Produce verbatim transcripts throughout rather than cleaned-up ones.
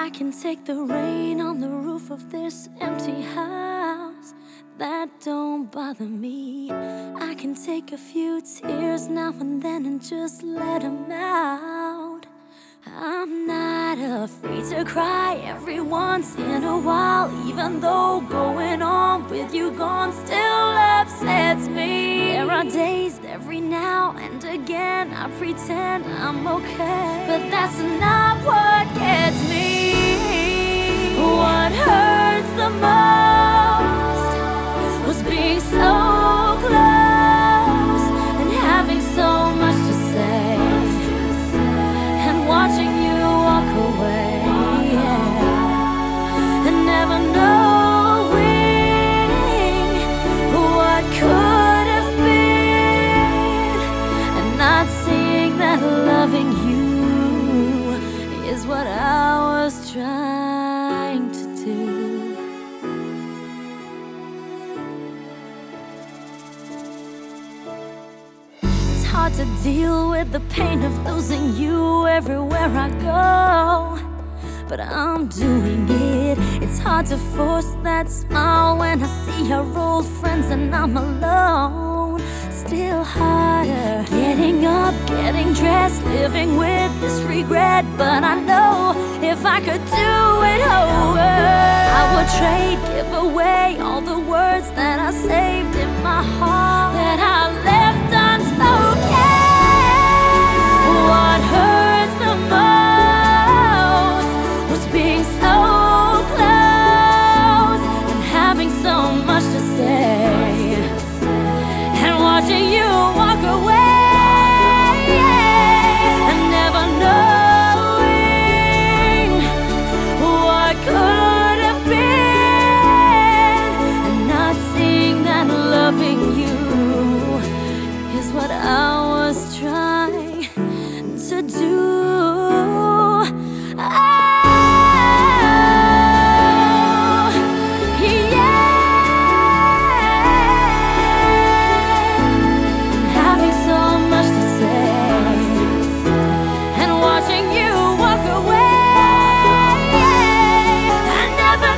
I can take the rain on the roof of this empty house. That don't bother me. I can take a few tears now and then and just let them out. I'm not afraid to cry every once in a while, even though going on with you gone still upsets me. There are days every now and again I pretend I'm okay, but that's not what gets me. What hurts the most was being so close and having so much to say, and watching you walk away, yeah, and never knowing what could have been, and not seeing that loving you is what I was trying to do. It's hard to deal with the pain of losing you everywhere I go, but I'm doing it. It's hard to force that smile when I see our old friends and I'm alone. Still harder getting up, getting dressed, living with this regret. But I know if I could do it over, I would trade, give away all the words that I saved in my heart, that I left unspoken. What hurts the most was being so close and having so much to say, and watching you walk away, and never knowing what could have been, and not seeing that loving you is what I was trying to do. Oh, yeah. Having so much to say, and watching you walk away, and never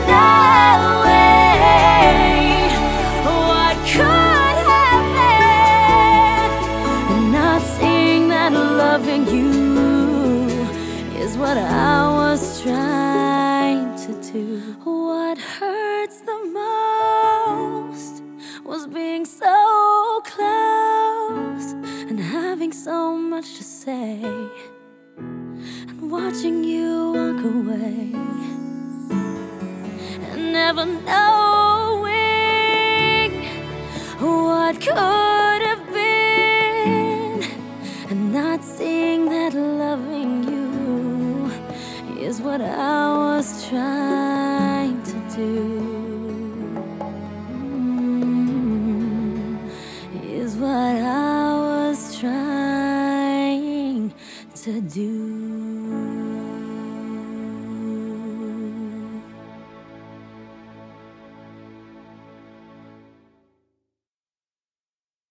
knowing what could have been, and not seeing that loving you is what I was trying to do. What hurts the most was being so close and having so much to say, and watching you walk away, and never knowing what could have been, and not seeing that loving you is what I was trying to do. Mm, is what I was trying to do.